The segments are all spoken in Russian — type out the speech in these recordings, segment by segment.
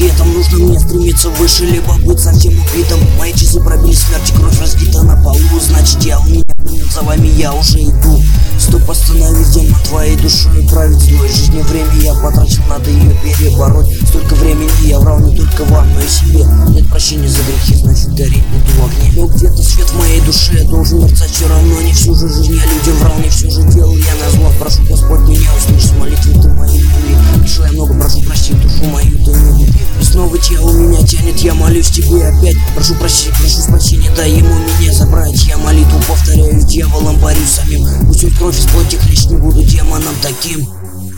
светом. Нужно мне стремиться выше, либо быть совсем убитым. Мои часы пробили смерть, кровь разлита на полу. Значит, я у меня принял, за вами я уже иду. Стоп, остановись, демон твоей душой правит злой. Жизни время я потратил, надо ее перебороть. Столько времени я врал не только вам, но и себе. Нет прощения за грехи, значит гореть буду в огне. Но где-то свет в моей душе должен мерцать все равно. Не всю же жизнь я людям врал, не все же делал я на зло. Прошу, Господь, меня услышь, молитвы ты мои люби. Пришел я много, прошу, прости, душу мою ты не губи. И снова тело меня тянет, я молюсь тебе опять. Прошу прощения, прошу спасения, дай ему меня забрать. Я молитву повторяю, с дьяволом борюсь самим. Пусть он кровь из плоти хлещет, не буду демоном таким.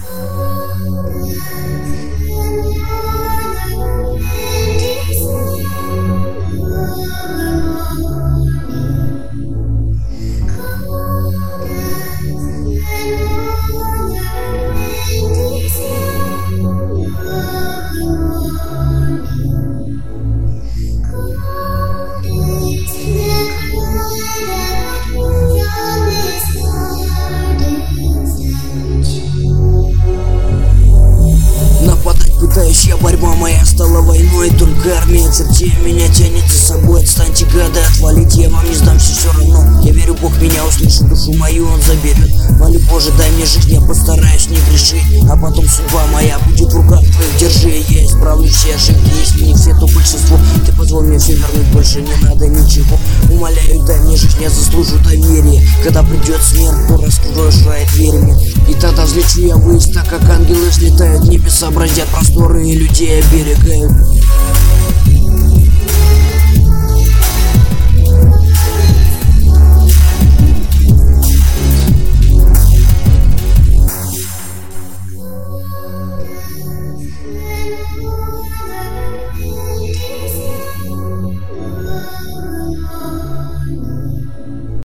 Пытаюсь я, борьба моя стала войной. Только армия чертей меня тянет за собой. Отстаньте, гады, отвалите, я вам не сдамся все равно. Я верю, Бог меня услышит, душу мою он заберет. Молю, Боже, дай мне жизнь, я постараюсь не грешить. А потом судьба моя будет в руках твоих, держи. Я исправлю все ошибки, если не все, то большинство. Ты позволь мне все вернуть, больше не надо ничего. Умоляю, дай мне жизнь, я заслужу доверие. Когда придет смерть, то раскроешь рай двери мне. И тогда взлечу я ввысь, так как ангелы взлетают. Небеса бродят просторы и людей оберегают. Yeah.